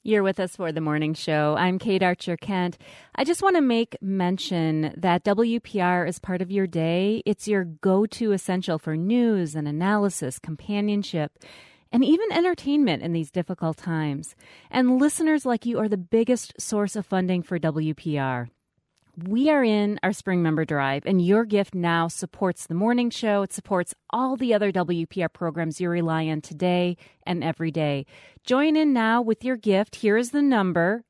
You're with us for the morning show. I'm Kate Archer-Kent. I just want to make mention that WPR is part of your day. It's your go-to essential for news and analysis, companionship, and even entertainment in these difficult times. And listeners like you are the biggest source of funding for WPR. We are in our spring member drive, and your gift now supports the morning show. It supports all the other WPR programs you rely on today and every day. Join in now with your gift. Here is the number,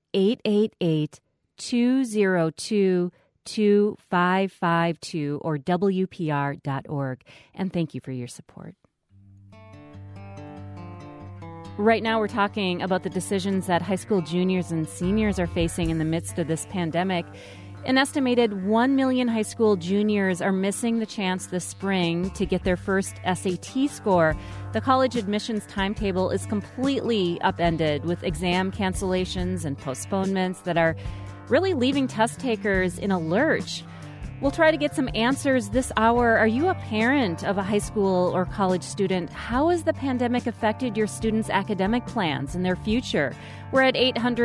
888-202-2552 or WPR.org. And thank you for your support. Right now, we're talking about the decisions that high school juniors and seniors are facing in the midst of this pandemic. An estimated 1 million high school juniors are missing the chance this spring to get their first SAT score. The college admissions timetable is completely upended with exam cancellations and postponements that are really leaving test takers in a lurch. We'll try to get some answers this hour. Are you a parent of a high school or college student? How has the pandemic affected your students' academic plans and their future? We're at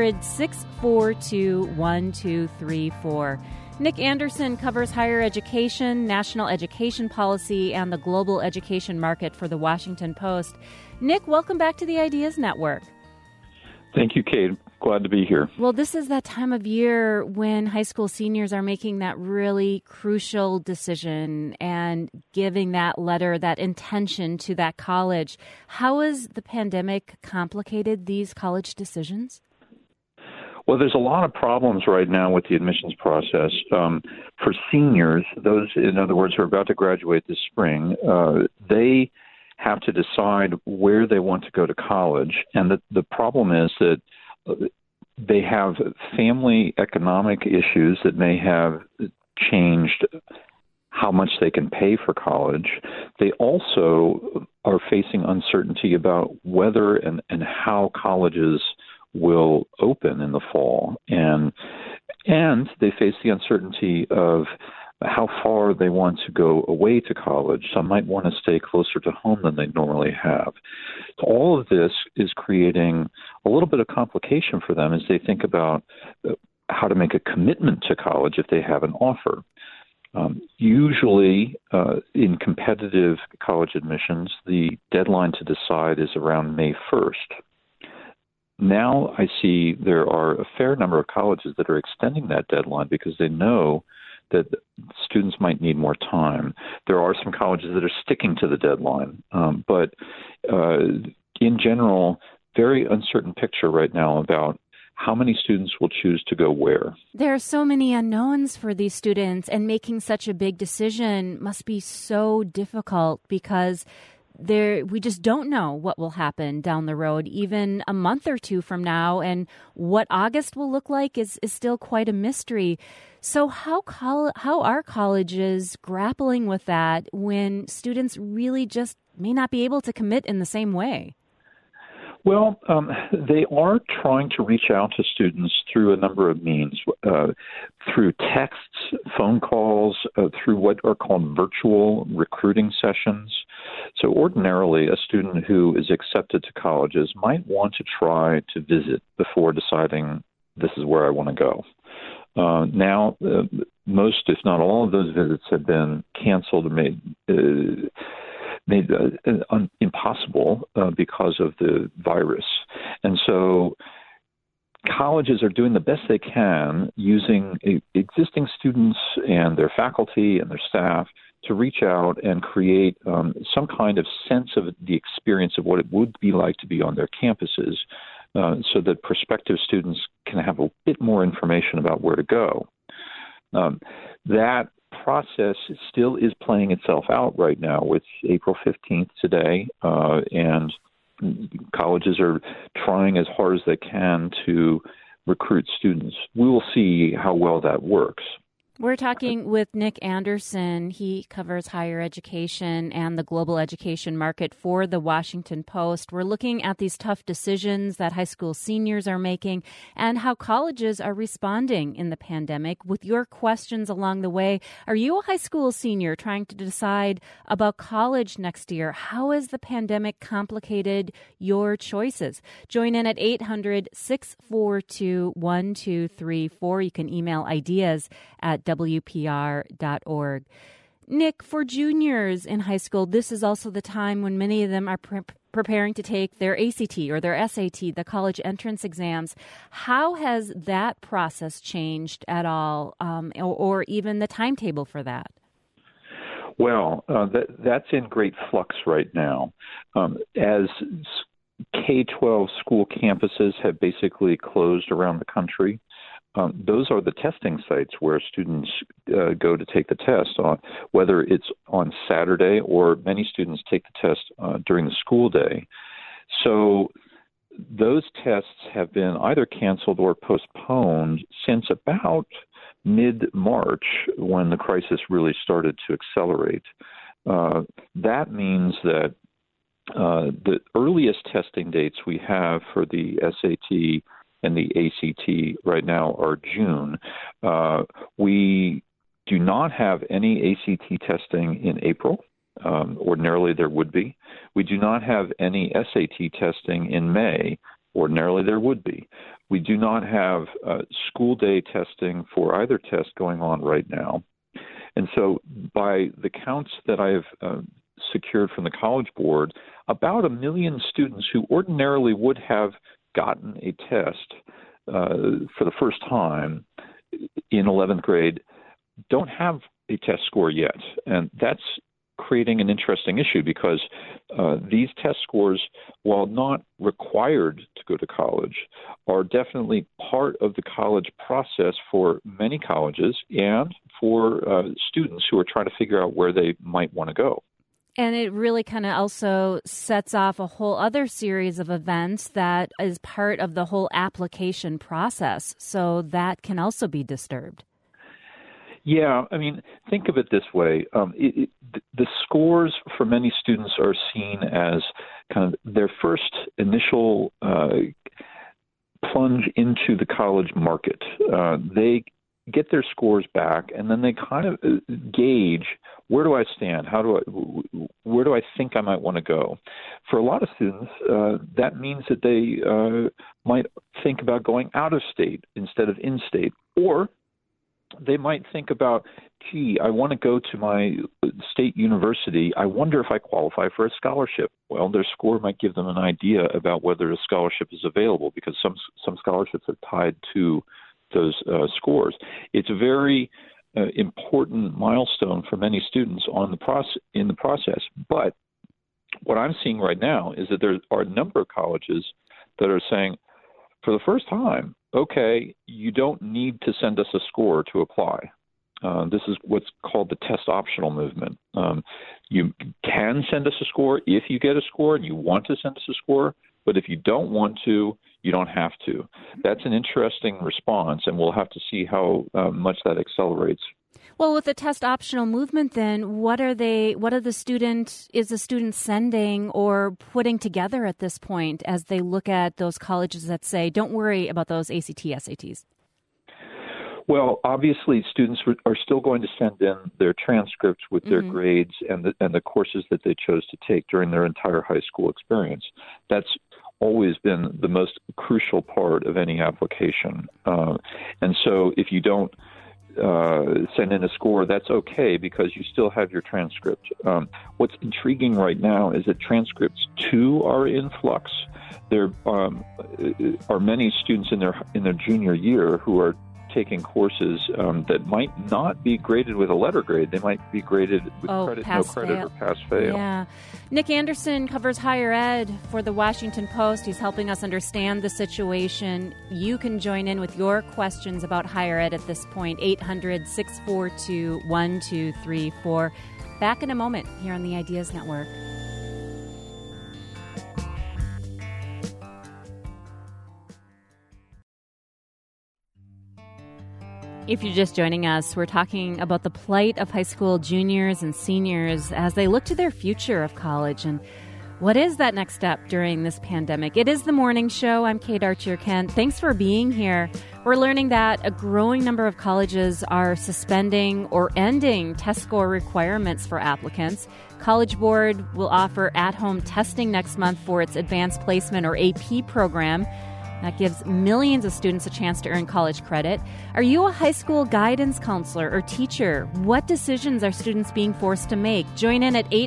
800-642-1234. Nick Anderson covers higher education, national education policy, and the global education market for the Washington Post. Nick, welcome back to the Ideas Network. Thank you, Kate. Glad to be here. Well, this is that time of year when high school seniors are making that really crucial decision and giving that letter, that intention to that college. How has the pandemic complicated these college decisions? Well, there's a lot of problems right now with the admissions process. For seniors, those, in other words, who are about to graduate this spring, they have to decide where they want to go to college. And the problem is that they have family economic issues that may have changed how much they can pay for college. They also are facing uncertainty about whether and how colleges will open in the fall. And they face the uncertainty of how far they want to go away to college. Some might want to stay closer to home than they normally have. So all of this is creating a little bit of complication for them as they think about how to make a commitment to college if they have an offer. Usually, in competitive college admissions, the deadline to decide is around May 1st. Now I see there are a fair number of colleges that are extending that deadline because they know that students might need more time. There are some colleges that are sticking to the deadline, but in general, very uncertain picture right now about how many students will choose to go where. There are so many unknowns for these students, and making such a big decision must be so difficult because we just don't know what will happen down the road, even a month or two from now, and what August will look like is still quite a mystery. So how are colleges grappling with that when students really just may not be able to commit in the same way? Well, they are trying to reach out to students through a number of means, through texts, phone calls, through what are called virtual recruiting sessions. So ordinarily, a student who is accepted to colleges might want to try to visit before deciding this is where I want to go. Now, most, if not all, of those visits have been canceled or made impossible because of the virus. And so colleges are doing the best they can using existing students and their faculty and their staff to reach out and create some kind of sense of the experience of what it would be like to be on their campuses so that prospective students can have a bit more information about where to go. That process still is playing itself out right now with April 15th today, and colleges are trying as hard as they can to recruit students. We will see how well that works. We're talking with Nick Anderson. He covers higher education and the global education market for the Washington Post. We're looking at these tough decisions that high school seniors are making and how colleges are responding in the pandemic. With your questions along the way, are you a high school senior trying to decide about college next year? How has the pandemic complicated your choices? Join in at 800-642-1234. You can email ideas at WPR.org. Nick, for juniors in high school, this is also the time when many of them are preparing to take their ACT or their SAT, the college entrance exams. How has that process changed at all, or even the timetable for that? Well, that's in great flux right now. As K-12 school campuses have basically closed around the country, those are the testing sites where students go to take the test, on whether it's on Saturday or many students take the test during the school day. So those tests have been either canceled or postponed since about mid-March, when the crisis really started to accelerate. That means that the earliest testing dates we have for the SAT and the ACT right now are June. We do not have any ACT testing in April. Ordinarily there would be. We do not have any SAT testing in May. Ordinarily there would be. We do not have school day testing for either test going on right now. And so by the counts that I've secured from the College Board, about 1 million students who ordinarily would have gotten a test for the first time in 11th grade don't have a test score yet. And that's creating an interesting issue because these test scores, while not required to go to college, are definitely part of the college process for many colleges and for students who are trying to figure out where they might want to go. And it really kind of also sets off a whole other series of events that is part of the whole application process. So that can also be disturbed. Yeah, I mean, think of it this way. The scores for many students are seen as kind of their first initial plunge into the college market. They get their scores back, and then they kind of gauge, where do I stand? Where do I think I might want to go? For a lot of students, that means that they might think about going out of state instead of in state, or they might think about, gee, I want to go to my state university. I wonder if I qualify for a scholarship. Well, their score might give them an idea about whether a scholarship is available, because some scholarships are tied to those scores. It's a very important milestone for many students in the process. But what I'm seeing right now is that there are a number of colleges that are saying, for the first time, okay, you don't need to send us a score to apply. This is what's called the test optional movement. You can send us a score if you get a score and you want to send us a score, but if you don't want to, you don't have to. That's an interesting response, and we'll have to see how much that accelerates. Well, with the test optional movement, then is the student sending or putting together at this point as they look at those colleges that say, don't worry about those ACT, SATs? Well, obviously, students are still going to send in their transcripts with their grades and the courses that they chose to take during their entire high school experience. That's always been the most crucial part of any application. And so if you don't send in a score, that's okay, because you still have your transcript. What's intriguing right now is that transcripts too are in flux. There are many students in their junior year who are taking courses that might not be graded with a letter grade. They might be graded with credit, no credit, or pass-fail. Yeah. Nick Anderson covers higher ed for the Washington Post. He's helping us understand the situation. You can join in with your questions about higher ed at this point, 800-642-1234. Back in a moment here on the Ideas Network. If you're just joining us, we're talking about the plight of high school juniors and seniors as they look to their future of college and what is that next step during this pandemic. It is the morning show. I'm Kate Archer-Kent. Thanks for being here. We're learning that a growing number of colleges are suspending or ending test score requirements for applicants. College Board will offer at-home testing next month for its Advanced Placement or AP program. That gives millions of students a chance to earn college credit. Are you a high school guidance counselor or teacher? What decisions are students being forced to make? Join in at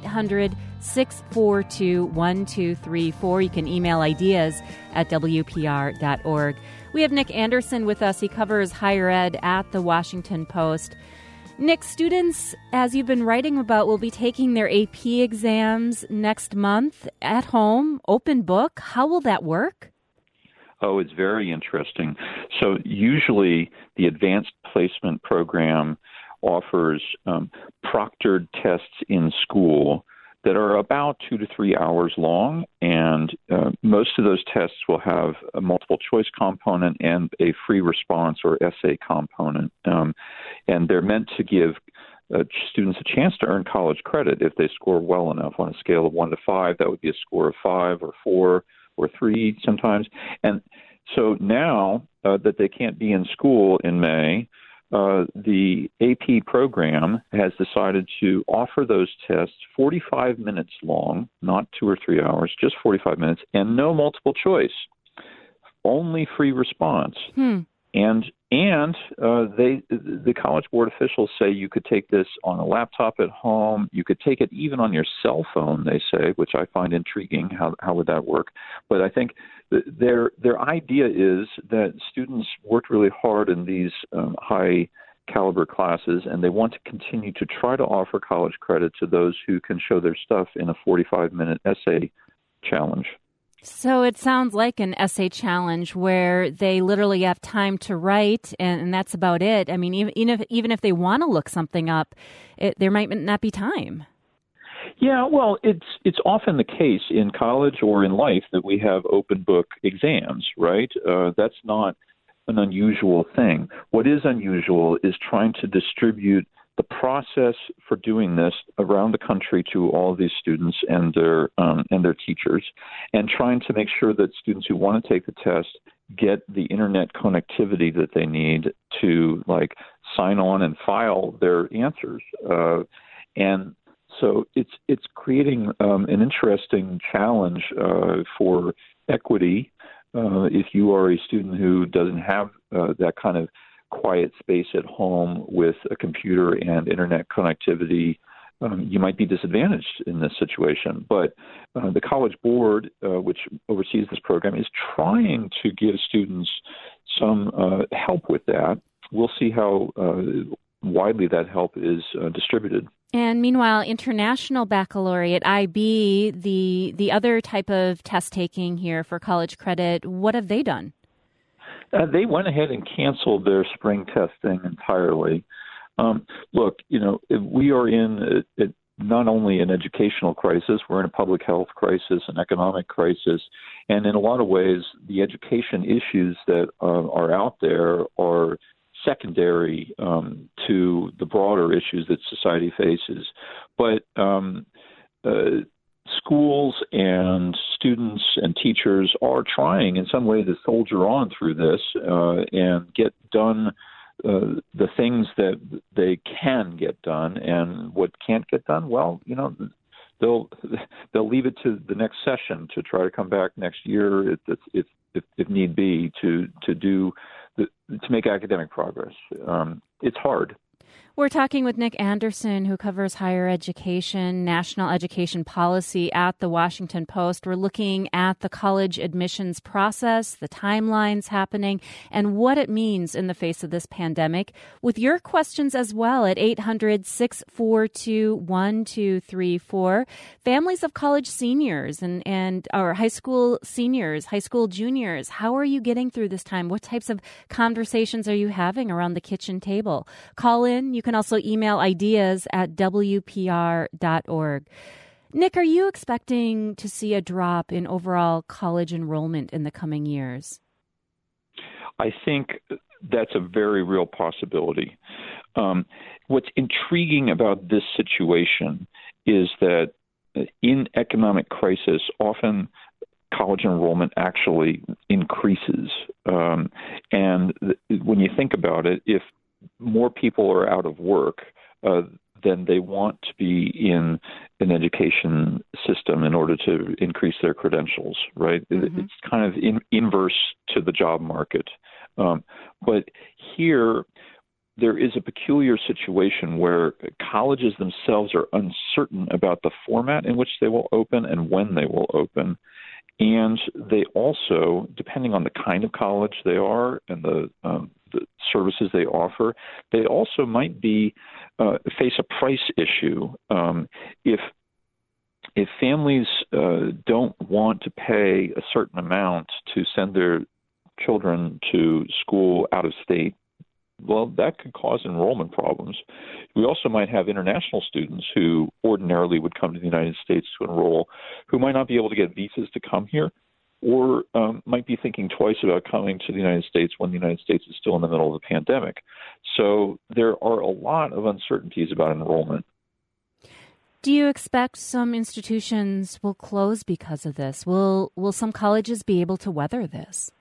800-642-1234. You can email ideas at WPR.org. We have Nick Anderson with us. He covers higher ed at the Washington Post. Nick, students, as you've been writing about, will be taking their AP exams next month at home, open book. How will that work? Oh, it's very interesting. So usually the advanced placement program offers proctored tests in school that are about 2 to 3 hours long, and most of those tests will have a multiple choice component and a free response or essay component, and they're meant to give students a chance to earn college credit if they score well enough. On a scale of 1 to 5, that would be a score of 5 or 4 or 3 sometimes. And so now that they can't be in school in May, the AP program has decided to offer those tests 45 minutes long, not 2 or 3 hours, just 45 minutes, and no multiple choice, only free response. And the College Board officials say you could take this on a laptop at home. You could take it even on your cell phone, they say, which I find intriguing. How would that work? But I think their idea is that students worked really hard in these high caliber classes, and they want to continue to try to offer college credit to those who can show their stuff in a 45-minute essay challenge. So it sounds like an essay challenge where they literally have time to write, and that's about it. I mean, even if they want to look something up, there might not be time. Yeah, well, it's often the case in college or in life that we have open book exams, right? That's not an unusual thing. What is unusual is trying to distribute the process for doing this around the country to all of these students and their teachers, and trying to make sure that students who want to take the test get the internet connectivity that they need to sign on and file their answers. And so it's creating an interesting challenge for equity. If you are a student who doesn't have that kind of quiet space at home with a computer and internet connectivity, you might be disadvantaged in this situation. But the College Board, which oversees this program, is trying to give students some help with that. We'll see how widely that help is distributed. And meanwhile, International Baccalaureate, IB, the other type of test taking here for college credit, what have they done? They went ahead and canceled their spring testing entirely. Look, we are in not only an educational crisis, we're in a public health crisis, an economic crisis, and in a lot of ways, the education issues that are out there are secondary to the broader issues that society faces. But schools and students and teachers are trying in some way to soldier on through this and get done the things that they can get done. And what can't get done, well, they'll leave it to the next session to try to come back next year if need be to make academic progress. It's hard. We're talking with Nick Anderson, who covers higher education, national education policy at the Washington Post. We're looking at the college admissions process, the timelines happening, and what it means in the face of this pandemic. With your questions as well at 800-642-1234. Families of college seniors and or high school seniors, high school juniors, how are you getting through this time? What types of conversations are you having around the kitchen table? Call in. You can also email ideas at WPR.org. Nick, are you expecting to see a drop in overall college enrollment in the coming years? I think that's a very real possibility. What's intriguing about this situation is that in economic crisis, often college enrollment actually increases. And when you think about it, if more people are out of work, then they want to be in an education system in order to increase their credentials, right? Mm-hmm. It's kind of inverse to the job market. But here, there is a peculiar situation where colleges themselves are uncertain about the format in which they will open and when they will open. And they also, depending on the kind of college they are and the services they offer, they also might be face a price issue. If families don't want to pay a certain amount to send their children to school out of state, well, that could cause enrollment problems. We also might have international students who ordinarily would come to the United States to enroll, who might not be able to get visas to come here, or might be thinking twice about coming to the United States when the United States is still in the middle of a pandemic. So there are a lot of uncertainties about enrollment. Do you expect some institutions will close because of this? Will some colleges be able to weather this?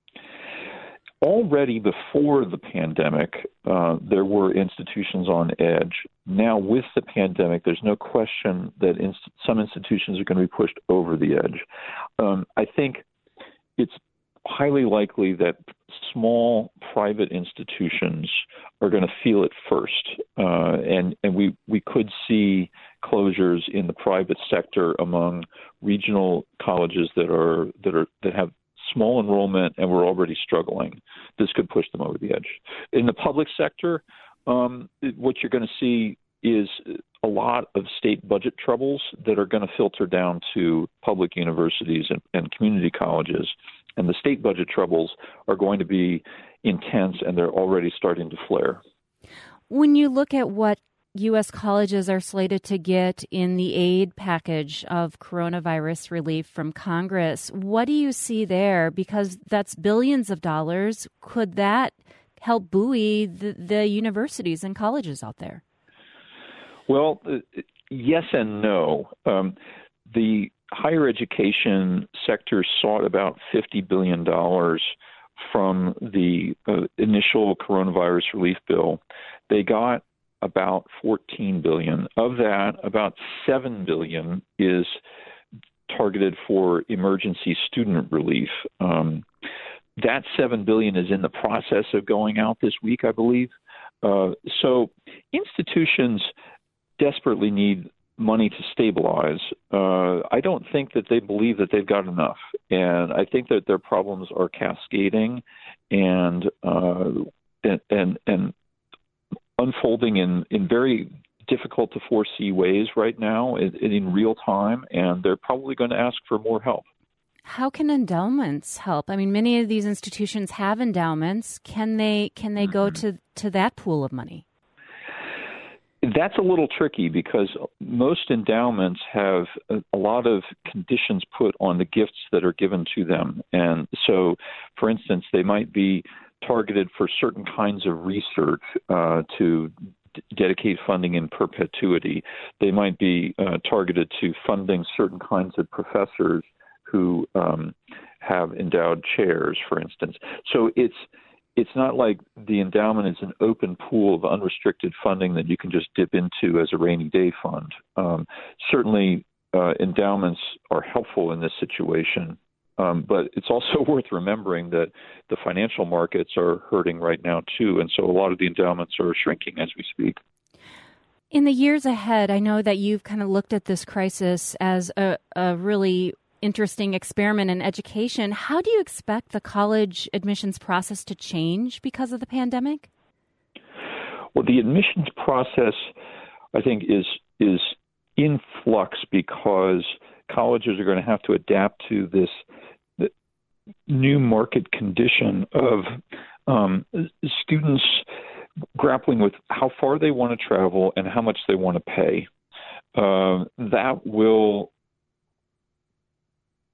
Already before the pandemic, there were institutions on edge. Now, with the pandemic, there's no question that some institutions are going to be pushed over the edge. I think it's highly likely that small private institutions are going to feel it first, and we could see closures in the private sector among regional colleges that have small enrollment and we're already struggling. This could push them over the edge. In the public sector, what you're going to see is a lot of state budget troubles that are going to filter down to public universities and community colleges. And the state budget troubles are going to be intense, and they're already starting to flare. When you look at what U.S. colleges are slated to get in the aid package of coronavirus relief from Congress, what do you see there? Because that's billions of dollars. Could that help buoy the universities and colleges out there? Well, yes and no. The higher education sector sought about $50 billion from the initial coronavirus relief bill. They got about $14 billion. Of that, about $7 billion is targeted for emergency student relief. That $7 billion is in the process of going out this week, I believe. So institutions desperately need money to stabilize. I don't think that they believe that they've got enough, and I think that their problems are cascading and unfolding in very difficult to foresee ways right now in real time, and they're probably going to ask for more help. How can endowments help? I mean, many of these institutions have endowments. Can they go to that pool of money? That's a little tricky because most endowments have a lot of conditions put on the gifts that are given to them. And so, for instance, they might be targeted for certain kinds of research to dedicate funding in perpetuity. They might be targeted to funding certain kinds of professors who have endowed chairs, for instance. So it's not like the endowment is an open pool of unrestricted funding that you can just dip into as a rainy day fund. Certainly, endowments are helpful in this situation, but it's also worth remembering that the financial markets are hurting right now, too, and so a lot of the endowments are shrinking as we speak. In the years ahead, I know that you've kind of looked at this crisis as a really interesting experiment in education. How do you expect the college admissions process to change because of the pandemic? Well, the admissions process, I think, is in flux because colleges are going to have to adapt to the new market condition of students grappling with how far they want to travel and how much they want to pay. That will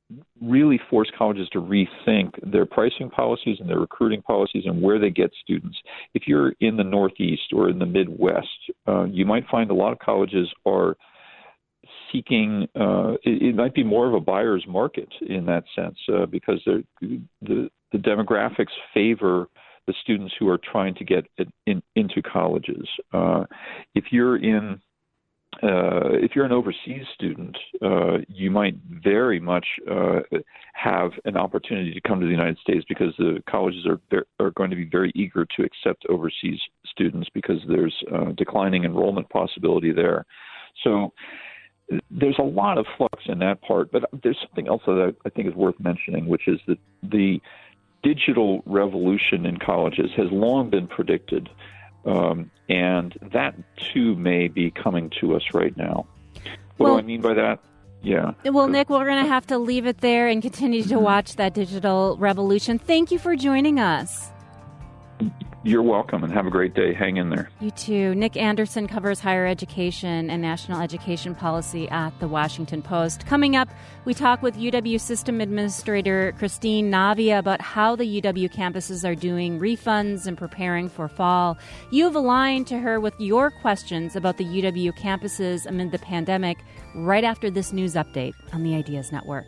really force colleges to rethink their pricing policies and their recruiting policies and where they get students. If you're in the Northeast or in the Midwest, you might find a lot of colleges are seeking, it might be more of a buyer's market in that sense, because the demographics favor the students who are trying to get into colleges. If you're an overseas student, you might very much have an opportunity to come to the United States, because the colleges are going to be very eager to accept overseas students because there's declining enrollment possibility there. So there's a lot of flux in that part, but there's something else that I think is worth mentioning, which is that the digital revolution in colleges has long been predicted, and that too may be coming to us right now. What do I mean by that? Yeah. Well, Nick, we're going to have to leave it there and continue to watch that digital revolution. Thank you for joining us. You're welcome, and have a great day. Hang in there. You too. Nick Anderson covers higher education and national education policy at The Washington Post. Coming up, we talk with UW System Administrator Christine Navia about how the UW campuses are doing refunds and preparing for fall. You've aligned to her with your questions about the UW campuses amid the pandemic right after this news update on the Ideas Network.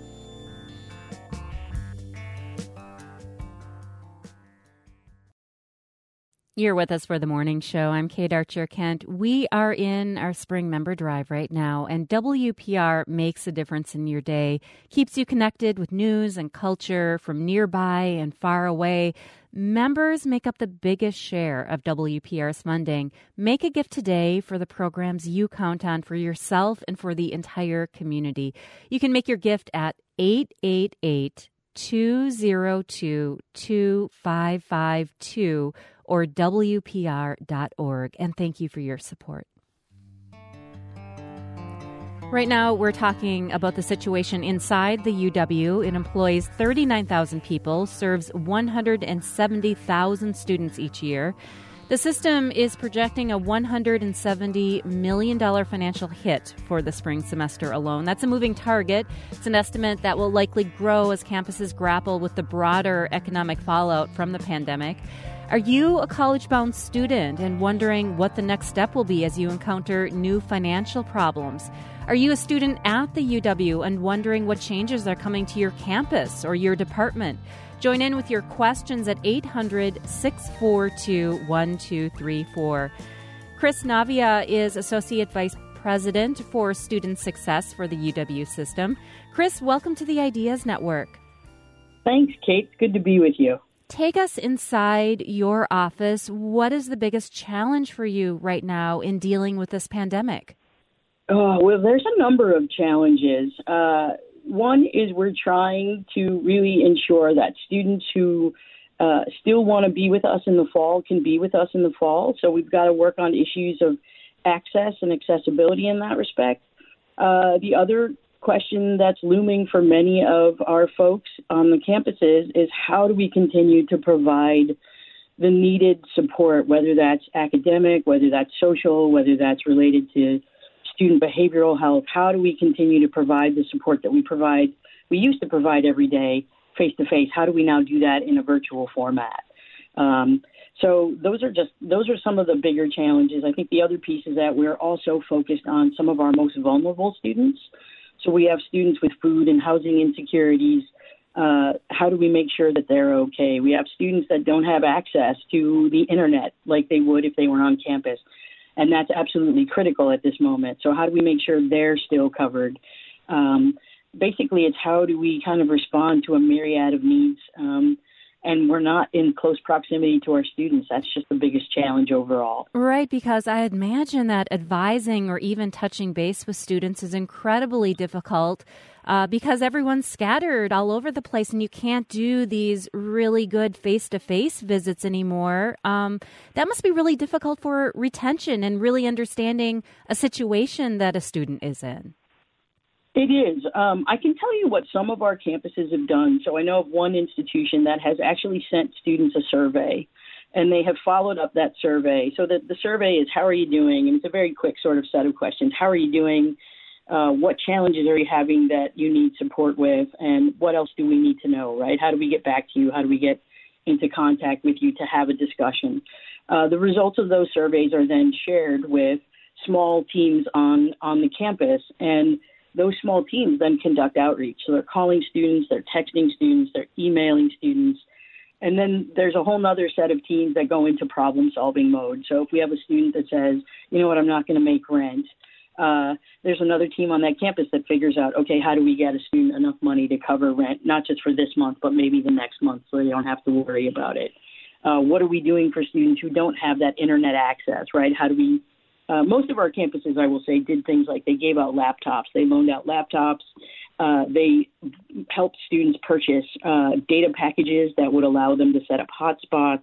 You're with us for the morning show. I'm Kate Archer-Kent. We are in our spring member drive right now, and WPR makes a difference in your day, keeps you connected with news and culture from nearby and far away. Members make up the biggest share of WPR's funding. Make a gift today for the programs you count on for yourself and for the entire community. You can make your gift at 888-202-2552 or WPR.org. And thank you for your support. Right now, we're talking about the situation inside the UW. It employs 39,000 people, serves 170,000 students each year. The system is projecting a $170 million financial hit for the spring semester alone. That's a moving target. It's an estimate that will likely grow as campuses grapple with the broader economic fallout from the pandemic. Are you a college-bound student and wondering what the next step will be as you encounter new financial problems? Are you a student at the UW and wondering what changes are coming to your campus or your department? Join in with your questions at 800-642-1234. Chris Navia is Associate Vice President for Student Success for the UW system. Chris, welcome to the Ideas Network. Thanks, Kate. It's good to be with you. Take us inside your office. What is the biggest challenge for you right now in dealing with this pandemic? Well, there's a number of challenges. One is we're trying to really ensure that students who still want to be with us in the fall can be with us in the fall. So we've got to work on issues of access and accessibility in that respect. The other question that's looming for many of our folks on the campuses is how do we continue to provide the needed support, whether that's academic, whether that's social, whether that's related to student behavioral health. How do we continue to provide the support that we used to provide every day face-to-face? How do we now do that in a virtual format? So those are some of the bigger challenges. I think the other piece is that we're also focused on some of our most vulnerable students. So we have students with food and housing insecurities. How do we make sure that they're okay? We have students that don't have access to the internet like they would if they were on campus. And that's absolutely critical at this moment. So how do we make sure they're still covered? Basically, it's how do we kind of respond to a myriad of needs, and we're not in close proximity to our students. That's just the biggest challenge overall. Right, because I imagine that advising or even touching base with students is incredibly difficult because everyone's scattered all over the place and you can't do these really good face-to-face visits anymore. That must be really difficult for retention and really understanding a situation that a student is in. It is. I can tell you what some of our campuses have done. So I know of one institution that has actually sent students a survey, and they have followed up that survey. So that the survey is, how are you doing? And it's a very quick sort of set of questions. How are you doing? What challenges are you having that you need support with, and what else do we need to know, right? How do we get back to you? How do we get into contact with you to have a discussion? The results of those surveys are then shared with small teams on the campus, and those small teams then conduct outreach. So they're calling students, they're texting students, they're emailing students. And then there's a whole other set of teams that go into problem-solving mode. So if we have a student that says, you know what, I'm not going to make rent, there's another team on that campus that figures out, okay, how do we get a student enough money to cover rent, not just for this month, but maybe the next month so they don't have to worry about it. What are we doing for students who don't have that internet access, right? How do we most of our campuses, I will say, did things like they gave out laptops. They loaned out laptops. They helped students purchase data packages that would allow them to set up hotspots.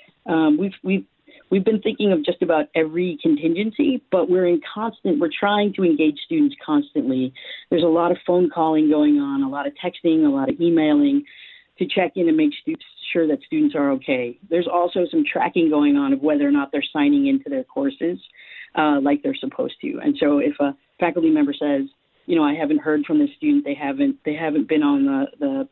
We've been thinking of just about every contingency, but we're trying to engage students constantly. There's a lot of phone calling going on, a lot of texting, a lot of emailing to check in and make sure that students are okay. There's also some tracking going on of whether or not they're signing into their courses like they're supposed to. And so if a faculty member says, you know, I haven't heard from this student, they haven't been on the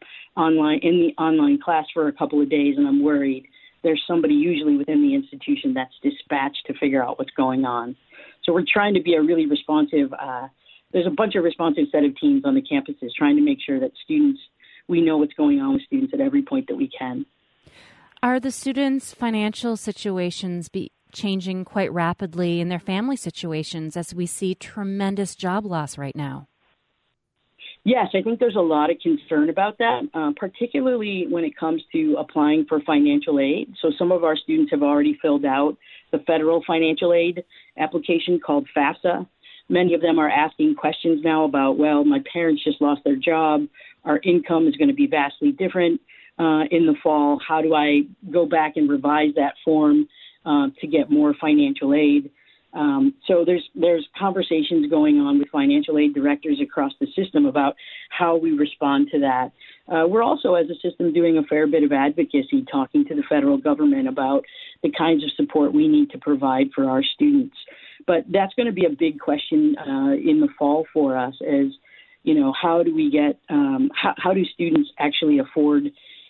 online class for a couple of days, and I'm worried, there's somebody usually within the institution that's dispatched to figure out what's going on. So we're trying to be a really responsive, there's a bunch of responsive set of teams on the campuses trying to make sure that we know what's going on with students at every point that we can. Are the students' financial situations changing quite rapidly in their family situations as we see tremendous job loss right now? Yes, I think there's a lot of concern about that, particularly when it comes to applying for financial aid. So some of our students have already filled out the federal financial aid application called FAFSA. Many of them are asking questions now about, well, my parents just lost their job. Our income is going to be vastly different in the fall. How do I go back and revise that form to get more financial aid? So there's conversations going on with financial aid directors across the system about how we respond to that. We're also, as a system, doing a fair bit of advocacy, talking to the federal government about the kinds of support we need to provide for our students. But that's going to be a big question in the fall for us as, you know, how do we get, how do students actually afford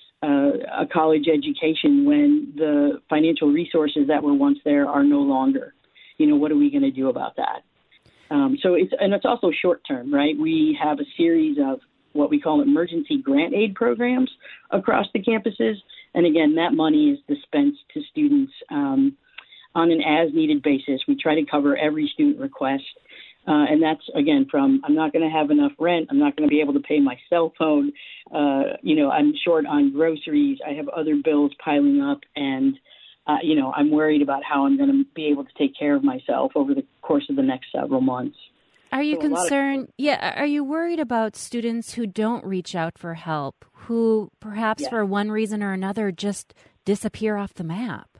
a college education when the financial resources that were once there are no longer? You know, what are we going to do about that? So it's also short term, right? We have a series of what we call emergency grant aid programs across the campuses. And again, that money is dispensed to students on an as needed basis. We try to cover every student request. And that's, again, from I'm not going to have enough rent, I'm not going to be able to pay my cell phone, you know, I'm short on groceries, I have other bills piling up, and, you know, I'm worried about how I'm going to be able to take care of myself over the course of the next several months. Are you concerned? Are you worried about students who don't reach out for help, who perhaps for one reason or another just disappear off the map?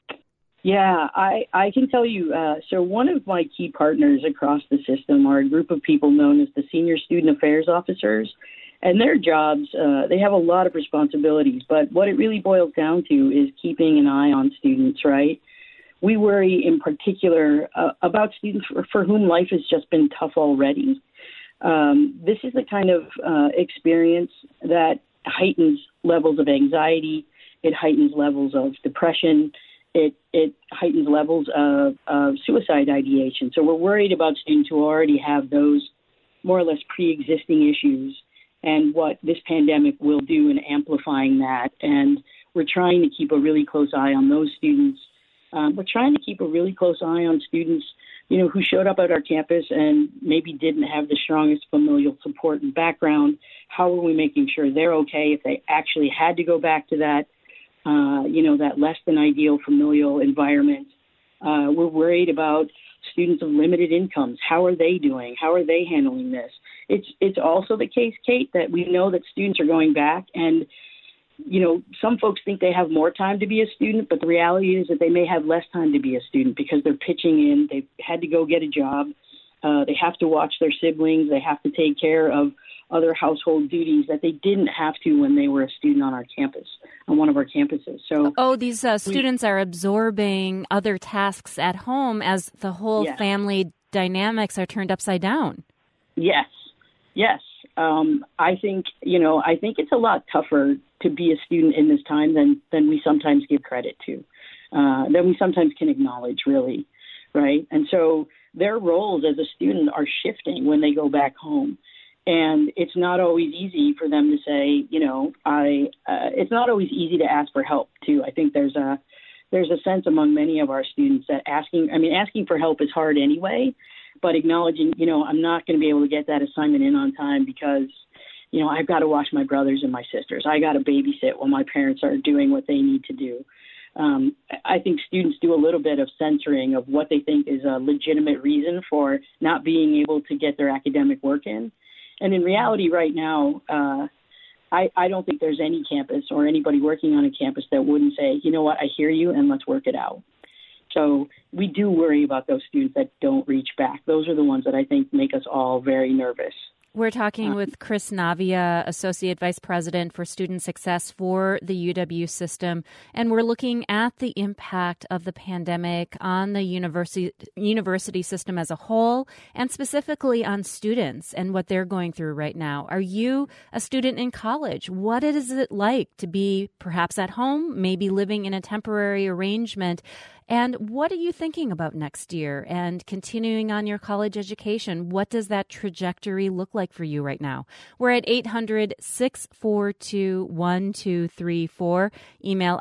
Yeah, I can tell you. So one of my key partners across the system are a group of people known as the Senior Student Affairs Officers. And their jobs, they have a lot of responsibilities. But what it really boils down to is keeping an eye on students, right? We worry in particular about students for whom life has just been tough already. This is the kind of experience that heightens levels of anxiety. It heightens levels of depression. It heightens levels of suicide ideation. So we're worried about students who already have those more or less pre-existing issues and what this pandemic will do in amplifying that. And we're trying to keep a really close eye on those students. We're trying to keep a really close eye on students, you know, who showed up at our campus and maybe didn't have the strongest familial support and background. How are we making sure they're okay if they actually had to go back to that, you know, that less than ideal familial environment? We're worried about students of limited incomes. How are they doing? How are they handling this? It's also the case, Kate, that we know that students are going back and, you know, some folks think they have more time to be a student, but the reality is that they may have less time to be a student because they're pitching in. They've had to go get a job. They have to watch their siblings. They have to take care of other household duties that they didn't have to when they were a student on our campus, on one of our campuses. So, these students are absorbing other tasks at home as the whole family dynamics are turned upside down. Yes. I think it's a lot tougher to be a student in this time than we sometimes give credit to, than we sometimes can acknowledge, really, right? And so their roles as a student are shifting when they go back home. And it's not always easy for them to say, it's not always easy to ask for help, too. I think there's a sense among many of our students that asking for help is hard anyway, but acknowledging, I'm not going to be able to get that assignment in on time because, I've got to watch my brothers and my sisters. I got to babysit while my parents are doing what they need to do. I think students do a little bit of censoring of what they think is a legitimate reason for not being able to get their academic work in. And in reality right now, I don't think there's any campus or anybody working on a campus that wouldn't say, you know what, I hear you and let's work it out. So we do worry about those students that don't reach back. Those are the ones that I think make us all very nervous. We're talking with Chris Navia, Associate Vice President for Student Success for the UW system, and we're looking at the impact of the pandemic on the university system as a whole, and specifically on students and what they're going through right now. Are you a student in college? What is it like to be perhaps at home, maybe living in a temporary arrangement? And what are you thinking about next year and continuing on your college education? What does that trajectory look like for you right now? We're at 800-642-1234. Email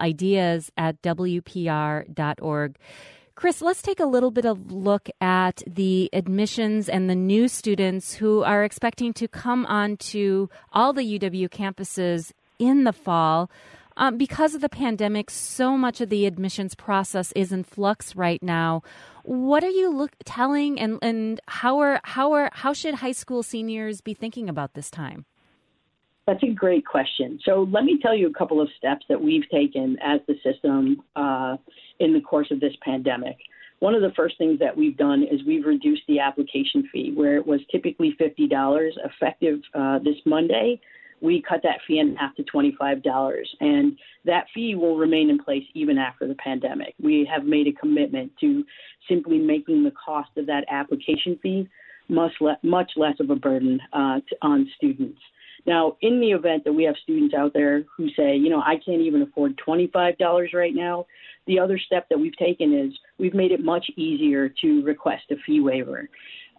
ideas@wpr.org. Chris, let's take a little bit of look at the admissions and the new students who are expecting to come onto all the UW campuses in the fall. Because of the pandemic, so much of the admissions process is in flux right now. What are you telling, and how should high school seniors be thinking about this time? That's a great question. So let me tell you a couple of steps that we've taken as the system in the course of this pandemic. One of the first things that we've done is we've reduced the application fee, where it was typically $50 effective this Monday. We cut that fee in half to $25, and that fee will remain in place even after the pandemic. We have made a commitment to simply making the cost of that application fee much less of a burden on students. Now, in the event that we have students out there who say, I can't even afford $25 right now, the other step that we've taken is we've made it much easier to request a fee waiver.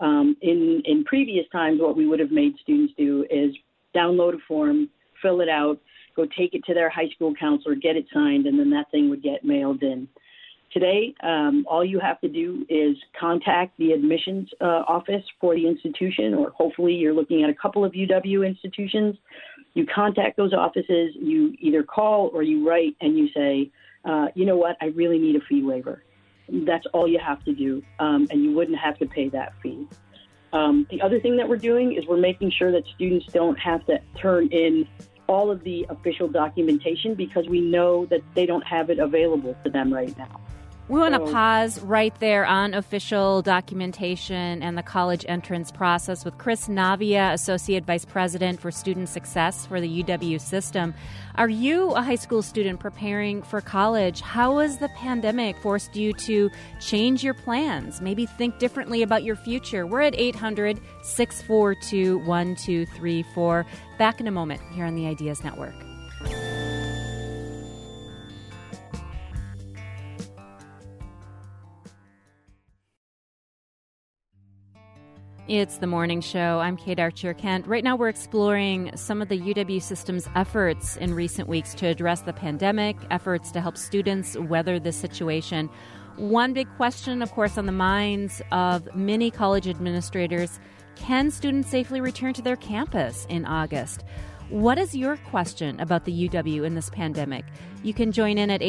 In previous times, what we would have made students do is download a form, fill it out, go take it to their high school counselor, get it signed, and then that thing would get mailed in. Today, all you have to do is contact the admissions office for the institution, or hopefully you're looking at a couple of UW institutions. You contact those offices, you either call or you write, and you say, you know what, I really need a fee waiver. That's all you have to do, and you wouldn't have to pay that fee. The other thing that we're doing is we're making sure that students don't have to turn in all of the official documentation because we know that they don't have it available to them right now. We want to pause right there on official documentation and the college entrance process with Chris Navia, Associate Vice President for Student Success for the UW system. Are you a high school student preparing for college? How has the pandemic forced you to change your plans, maybe think differently about your future? We're at 800-642-1234. Back in a moment here on the Ideas Network. It's the morning show. I'm Kate Archer-Kent. Right now we're exploring some of the UW system's efforts in recent weeks to address the pandemic, efforts to help students weather this situation. One big question, of course, on the minds of many college administrators: can students safely return to their campus in August? What is your question about the UW in this pandemic? You can join in at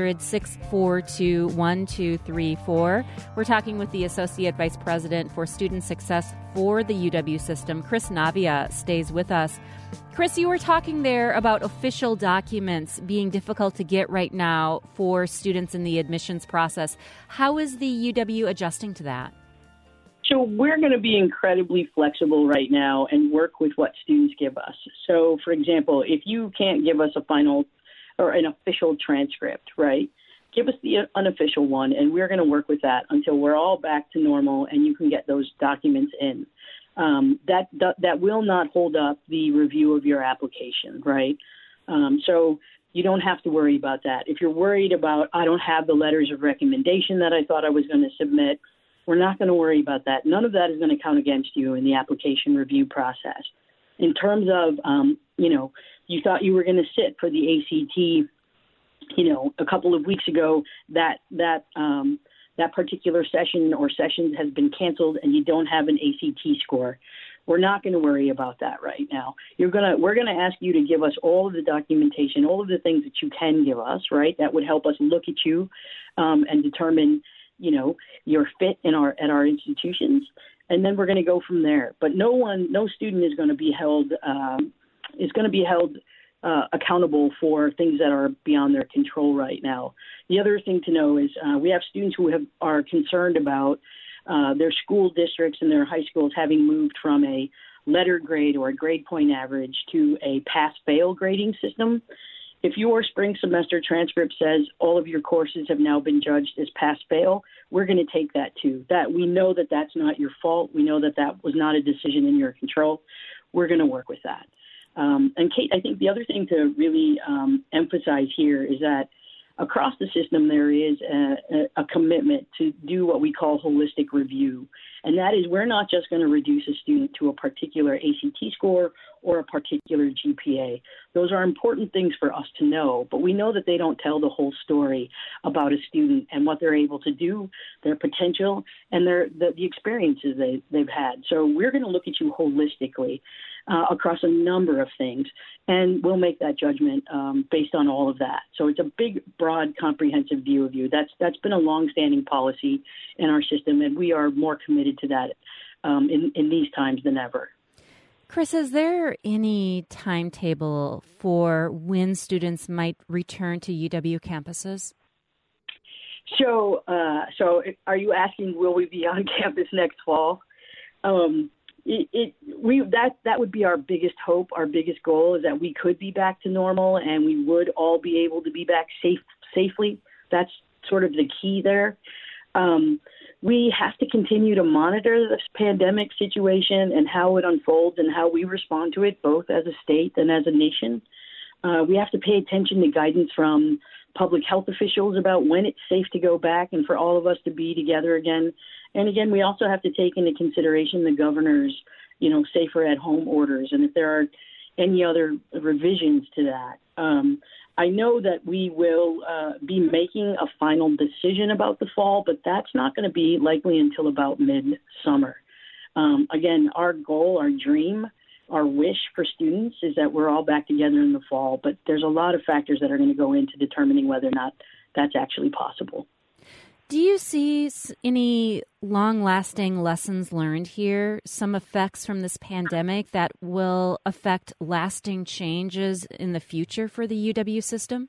800-642-1234. We're talking with the Associate Vice President for Student Success for the UW system. Chris Navia stays with us. Chris, you were talking there about official documents being difficult to get right now for students in the admissions process. How is the UW adjusting to that? So we're going to be incredibly flexible right now and work with what students give us. So, for example, if you can't give us a final or an official transcript, right, give us the unofficial one, and we're going to work with that until we're all back to normal and you can get those documents in. that will not hold up the review of your application, right? So you don't have to worry about that. If you're worried about, I don't have the letters of recommendation that I thought I was going to submit, we're not going to worry about that. None of that is going to count against you in the application review process. In terms of, you thought you were going to sit for the ACT, a couple of weeks ago, that particular session or session has been canceled and you don't have an ACT score. We're not going to worry about that right now. We're going to ask you to give us all of the documentation, all of the things that you can give us, right? That would help us look at you and determine, your fit at our institutions, and then we're going to go from there. But no student is going to be held accountable for things that are beyond their control right now. The other thing to know is we have students who are concerned about their school districts and their high schools having moved from a letter grade or a grade point average to a pass-fail grading system. If your spring semester transcript says all of your courses have now been judged as pass-fail, we're going to take that too. That we know that that's not your fault. We know that that was not a decision in your control. We're going to work with that. And Kate, I think the other thing to really emphasize here is that across the system there is a commitment to do what we call holistic review. And that is, we're not just going to reduce a student to a particular ACT score or a particular GPA. Those are important things for us to know, but we know that they don't tell the whole story about a student and what they're able to do, their potential, and the experiences they've had. So we're going to look at you holistically across a number of things, and we'll make that judgment based on all of that. So it's a big, broad, comprehensive view of you. That's been a longstanding policy in our system, and we are more committed to that in these times than ever. Chris, is there any timetable for when students might return to UW campuses? So are you asking, will we be on campus next fall? That would be our biggest hope, our biggest goal, is that we could be back to normal and we would all be able to be back safely. That's sort of the key there. We have to continue to monitor this pandemic situation and how it unfolds and how we respond to it, both as a state and as a nation. We have to pay attention to guidance from public health officials about when it's safe to go back and for all of us to be together again. And again, we also have to take into consideration the governor's, safer at home orders, and if there are any other revisions to that. I know that we will be making a final decision about the fall, but that's not going to be likely until about mid-summer. Again, our goal, our dream, our wish for students is that we're all back together in the fall, but there's a lot of factors that are going to go into determining whether or not that's actually possible. Do you see any long-lasting lessons learned here, some effects from this pandemic that will affect lasting changes in the future for the UW system?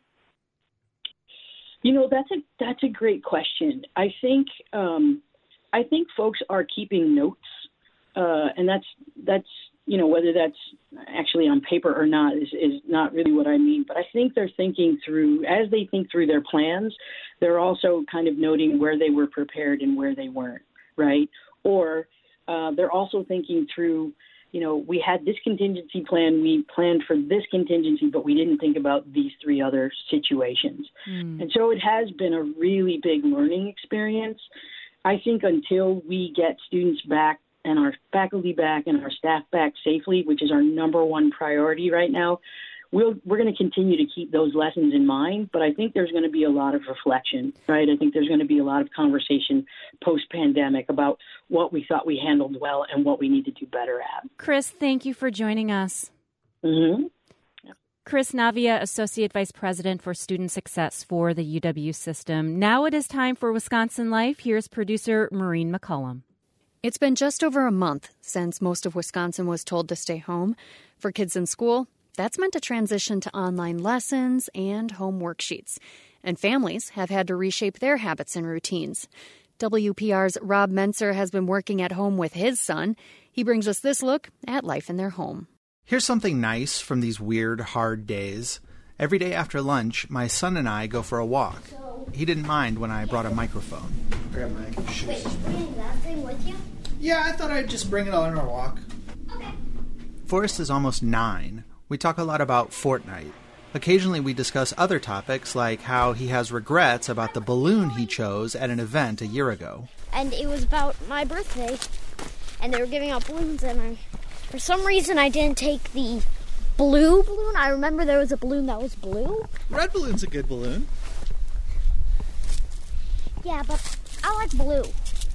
That's a great question. I think folks are keeping notes, and that's whether that's actually on paper or not is not really what I mean. But I think they're thinking through, as they think through their plans, they're also kind of noting where they were prepared and where they weren't, right? Or they're also thinking through, we had this contingency plan, we planned for this contingency, but we didn't think about these three other situations. And so it has been a really big learning experience. I think until we get students back and our faculty back and our staff back safely, which is our number one priority right now, we're going to continue to keep those lessons in mind. But I think there's going to be a lot of reflection, right? I think there's going to be a lot of conversation post-pandemic about what we thought we handled well and what we need to do better at. Chris, thank you for joining us. Mm-hmm. Chris Navia, Associate Vice President for Student Success for the UW system. Now it is time for Wisconsin Life. Here's producer Maureen McCullum. It's been just over a month since most of Wisconsin was told to stay home. For kids in school, that's meant a transition to online lessons and home worksheets. And families have had to reshape their habits and routines. WPR's Rob Menser has been working at home with his son. He brings us this look at life in their home. Here's something nice from these weird, hard days. Every day after lunch, my son and I go for a walk. He didn't mind when I brought a microphone. Grab my shoes. Wait, you bringing that thing with you? Yeah, I thought I'd just bring it on our walk. Forrest is almost 9. We talk a lot about Fortnite. Occasionally we discuss other topics, like how he has regrets about the balloon he chose at an event a year ago. And it was about my birthday, and they were giving out balloons, and for some reason I didn't take the blue balloon. I remember there was a balloon that was blue. Red balloon's a good balloon. Yeah, but I like blue.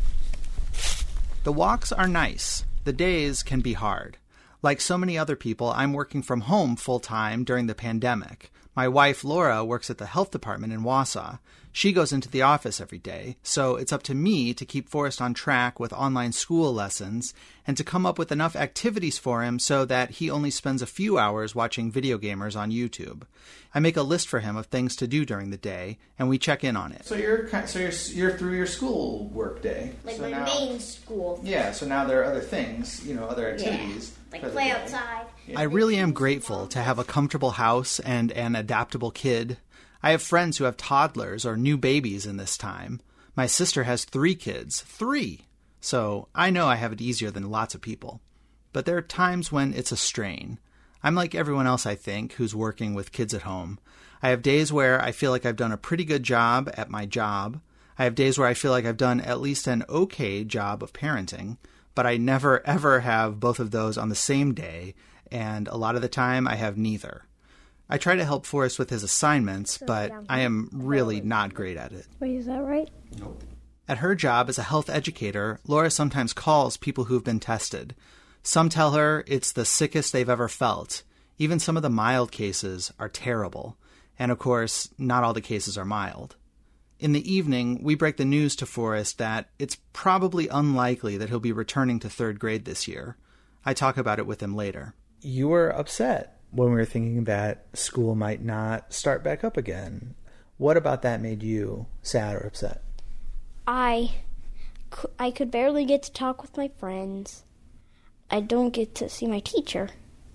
The walks are nice. The days can be hard. Like so many other people, I'm working from home full-time during the pandemic. My wife, Laura, works at the health department in Wausau. She goes into the office every day, so it's up to me to keep Forrest on track with online school lessons and to come up with enough activities for him so that he only spends a few hours watching video gamers on YouTube. I make a list for him of things to do during the day, and we check in on it. So you're through your school work day. Like so my main school. Yeah, so now there are other things, other activities. Yeah, like play outside. I really am grateful to have a comfortable house and an adaptable kid. I have friends who have toddlers or new babies in this time. My sister has 3 kids. 3! So I know I have it easier than lots of people. But there are times when it's a strain. I'm like everyone else, I think, who's working with kids at home. I have days where I feel like I've done a pretty good job at my job. I have days where I feel like I've done at least an okay job of parenting. But I never, ever have both of those on the same day, and a lot of the time I have neither. I try to help Forrest with his assignments, but I am really not great at it. Wait, is that right? Nope. At her job as a health educator, Laura sometimes calls people who've been tested. Some tell her it's the sickest they've ever felt. Even some of the mild cases are terrible. And of course, not all the cases are mild. In the evening, we break the news to Forrest that it's probably unlikely that he'll be returning to 3rd grade this year. I talk about it with him later. You were upset when we were thinking that school might not start back up again. What about that made you sad or upset? I could barely get to talk with my friends. I don't get to see my teacher.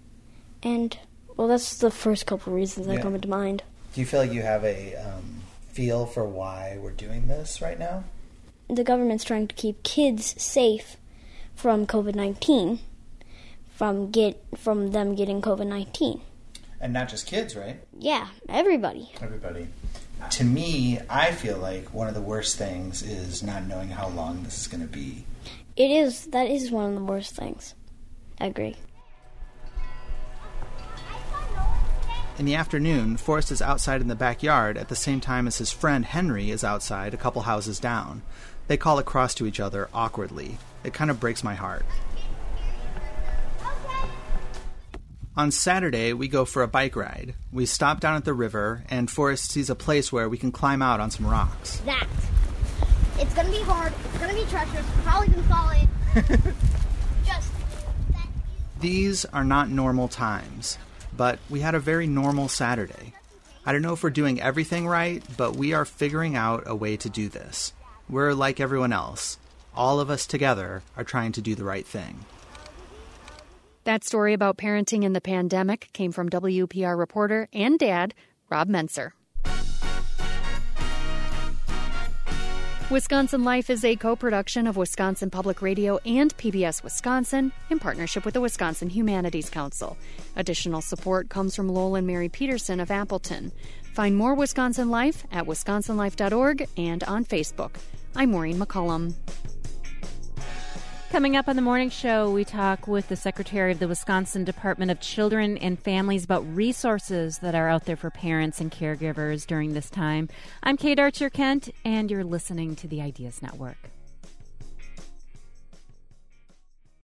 And, well, that's the first couple reasons that come into mind. Do you feel like you have a feel for why we're doing this right now? The government's trying to keep kids safe from COVID-19, from them getting COVID-19. And not just kids, right? Yeah, everybody. Everybody. To me, I feel like one of the worst things is not knowing how long this is going to be. That is one of the worst things. I agree. In the afternoon, Forrest is outside in the backyard at the same time as his friend Henry is outside a couple houses down. They call across to each other awkwardly. It kind of breaks my heart. On Saturday, we go for a bike ride. We stop down at the river, and Forrest sees a place where we can climb out on some rocks. It's going to be hard. It's going to be treacherous. We're probably going to fall in. These are not normal times. But we had a very normal Saturday. I don't know if we're doing everything right, but we are figuring out a way to do this. We're like everyone else. All of us together are trying to do the right thing. That story about parenting in the pandemic came from WPR reporter and dad, Rob Menser. Wisconsin Life is a co-production of Wisconsin Public Radio and PBS Wisconsin in partnership with the Wisconsin Humanities Council. Additional support comes from Lowell and Mary Peterson of Appleton. Find more Wisconsin Life at wisconsinlife.org and on Facebook. I'm Maureen McCullum. Coming up on the morning show, we talk with the Secretary of the Wisconsin Department of Children and Families about resources that are out there for parents and caregivers during this time. I'm Kate Archer-Kent, and you're listening to the Ideas Network.